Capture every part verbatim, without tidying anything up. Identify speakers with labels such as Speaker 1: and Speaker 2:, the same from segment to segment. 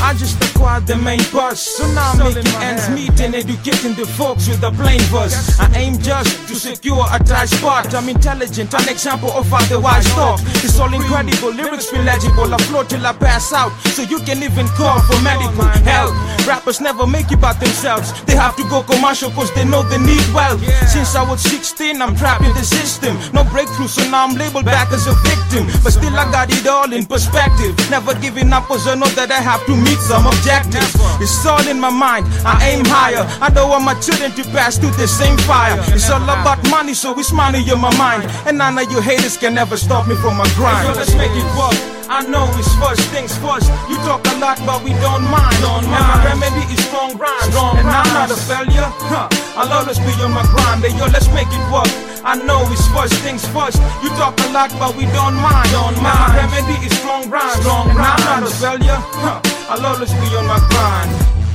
Speaker 1: I just acquired the main bus, so now I'm making ends meet and educating the folks with a plain verse. I aim just to secure a tight spot. I'm intelligent, an example of otherwise talk. It's all incredible, lyrics feel legible. I flow till I pass out, so you can even call for medical help. Rappers never make it by themselves. They have to go commercial cause they know they need wealth. Since I was sixteen, I'm trapped in the system. No breakthrough, so now I'm labeled back as a victim. But still I got it all in perspective. Never giving up cause I know that I have to meet some objectives. It's all in my mind, I aim higher. I don't want my children to pass through the same fire. It's all about money, so it's money in my mind. And none of you haters can never stop me from my grind. So let's make it work. I know it's first things first. You talk a lot but we don't mind. Don't mind. And my remedy is strong rhymes. Strong and rhymes. I'm not a failure. Huh. I'll always be on my grind. Hey, yo, let's make it work. I know it's first things first. You talk a lot but we don't mind. Don't mind. My remedy is strong rhymes. Strong and rhymes. I'm not a failure. Huh. I'll always be on my grind.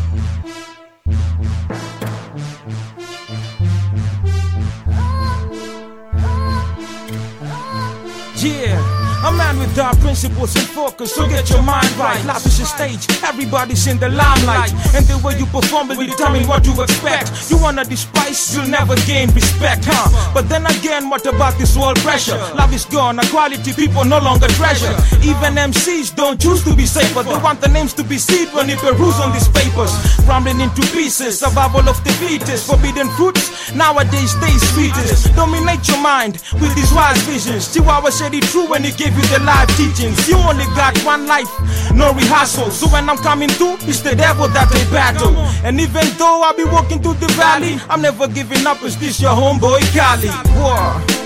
Speaker 1: Yeah, a man with dark principles and focus, so get your mind right. Life is a stage, everybody's in the limelight, and the way you perform will determine what you expect. You wanna despise, you'll never gain respect, huh? But then again, what about this world pressure? Love is gone, equality people no longer treasure. Even M Cs don't choose to be safer. They want the names to be seen when it peruse on these papers. Crumbling into pieces, survival of the fittest. Forbidden fruits, nowadays stay sweetest. Dominate your mind with these wise visions. Chihuahua said it true when he gave you the life teachings. You only got one life, no rehearsal. So when I'm coming through, it's the devil that they battle. And even though I be walking through the valley, I'm never giving up. Is this your homeboy Cali? War.